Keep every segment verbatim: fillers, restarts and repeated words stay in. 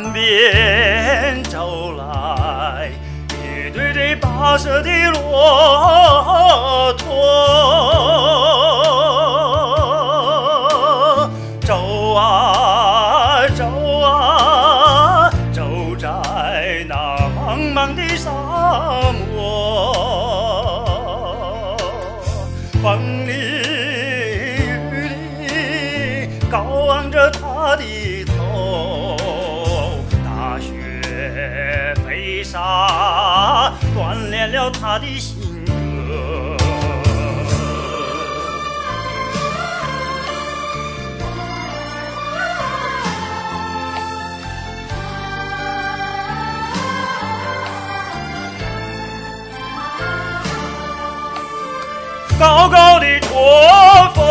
天边走来一对对白色的骆驼，走啊走啊，走在那茫茫的沙漠，风里雨里高昂着他的头，大雪飞沙锻炼了他的性格。高高的驼峰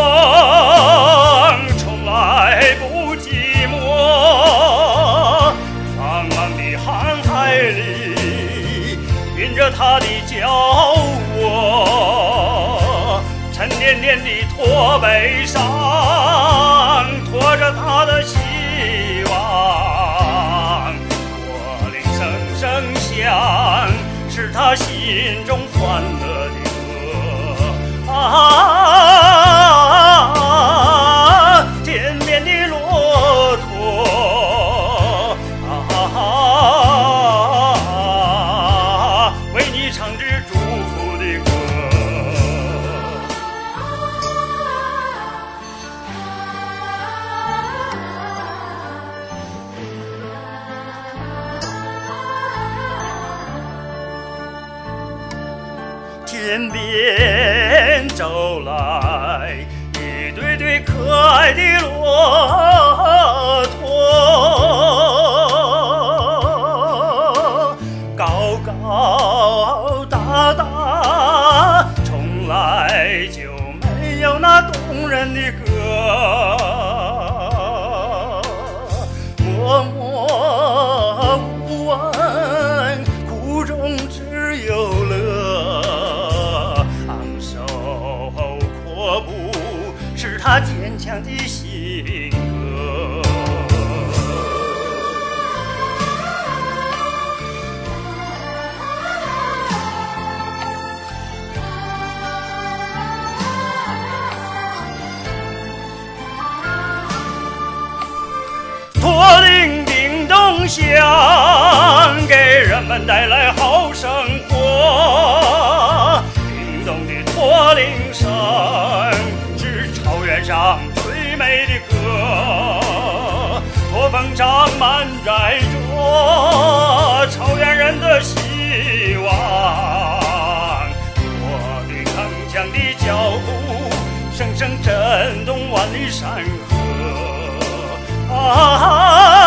从来不寂寞，茫茫的航海里印着他的脚窝，沉甸甸的驼背上驮着他的希望，驼铃声声响，是他心中欢乐的啊，天边的骆驼啊，为你唱支祝福的歌。天边走来一对对可爱的骆驼，高高大大，从来就没有那动人的歌，默默无闻，苦中只有乐，是他坚强的性格。驼铃叮咚响，给人们带来好生活。叮咚的驼铃声草原上最美的歌，驼峰长满载着草原人的希望，我的铿锵的脚步声声震动万里山河啊。